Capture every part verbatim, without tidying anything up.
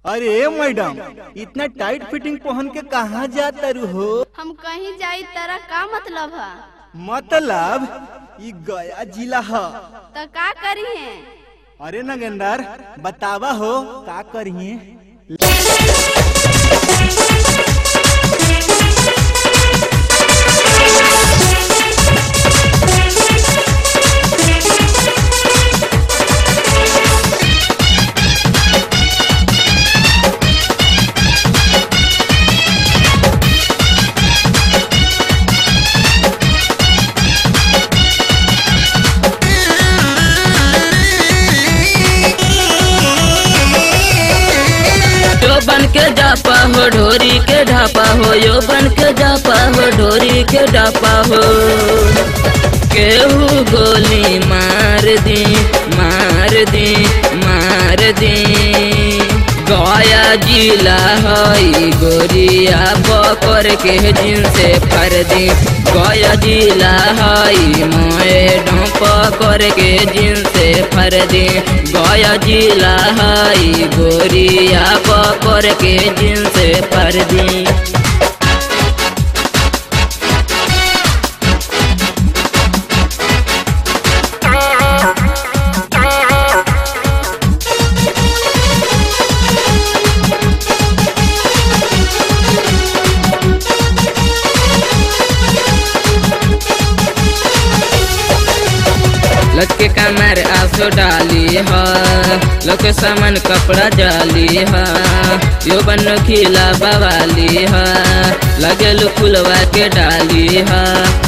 अरे मैडम, इतना tight fitting पहन के कहाँ जाता रू हो? हम कहीं जाई तेरा का मतलब है? मतलब ई गया जिला है तो का करी है? अरे नगेंदर बतावा हो का करिए। बन के जापा हो ढोरी के ढापा हो, यो बन के जापा हो ढोरी के ढापा हो। केहू गोली मार दी मार दी मार दी। गया जिला हई गोरिया पकड़ के जिनसे फर दी। गया जिला हई मैडम पकड़ के जिनसे फर दी। गया जिला हई गोरिया पकड़ के जिनसे फर दी। लटके कमर आंसू डाली है, लके सामान कपड़ा जाली है। यो बन खिला बवाली है, लगे फुलवा के डाली है।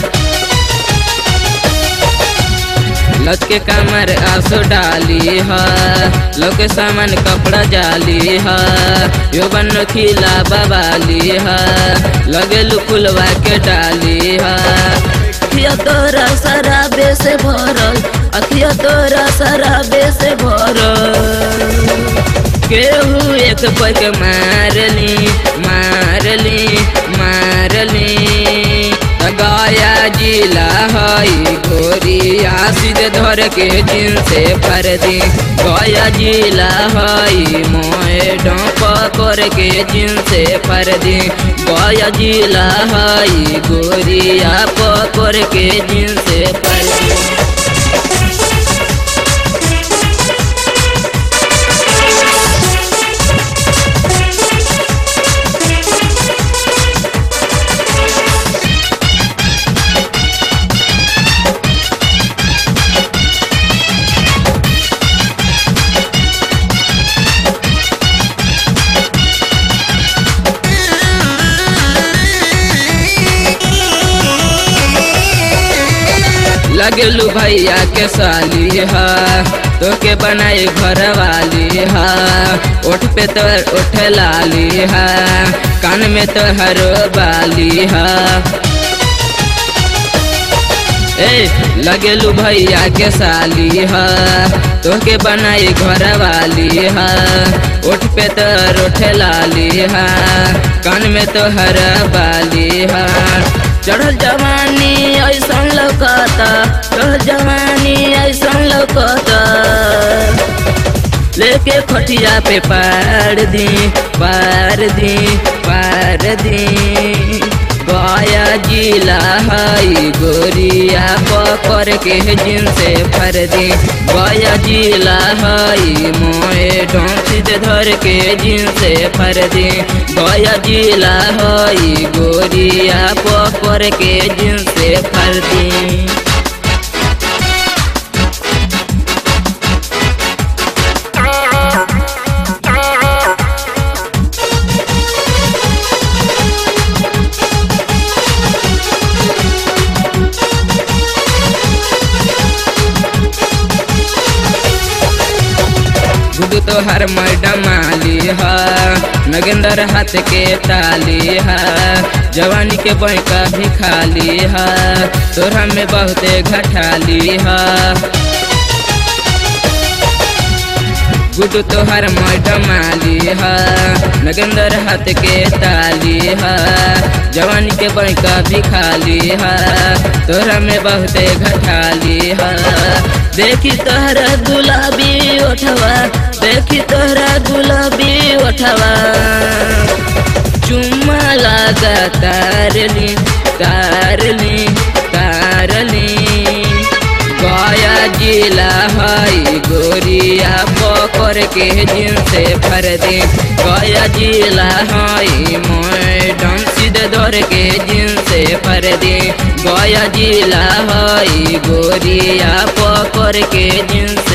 लटके कमर आंसू डाली है, लके सामान कपड़ा जाली है। यो बन खिला बवाली है, लगे फुलवा के डाली है। अखिया तोरा शराबे से भरल, अखिया तोरा शराबे से भरल। केहू एक पग मारली मारली मारली। गया जिला हई गोरिया सीधे धर के जिनसे फर दी। गया जिला हई मैडम पकड़ के जिनसे फर दी। गया जिला हई गोरिया पकड़ के जिनसे फर दी। लगलू भैया के साली है, तो के बनाई घर वाली है। ओठ पे तो ओठ लाली है, कान में तो हर बाली है। ए लगलू भैया के साली है, तो के बनाई घर वाली है। ओठ पे तो ओठ लाली है, कान में तो हर बाली है। चढ़ल जवानी ऐसा लौकता, चढ़ल जवानी ऐसा लौकता। लेके खटिया पे पार दी पार दी पार दी। गया जिला हई गोरिया पकड़ के जिनसे फर दी। गया जिला हई मैडम सीधे धर के जिनसे फर दी। गया जिला हई गोरिया पकड़ के जिनसे फर दी। तो हर मैडम आली है, नगेंदर हाथ के ताली है। जवानी के बैंका भी खाली है, तोरा में बहुते घटाली है। गुड्डू तो हर मैडम आली है, नगेंदर हाथ के ताली है। जवानी के बैंका भी खाली है, तोरा में बहुते घटाली है। देखी तोहरा गुलाबी ओठवा, देखी तोहरा गुलाबी ओठवा, चुम्मा लगा तारली तारली तारली। गया जिला है गोरिया पकड़ के जिनसे भर दे, गया जिला है मैडम सीधे दौड़ के जिनसे भर दे, गया जिला है गोरिया पकड़ के जिनसे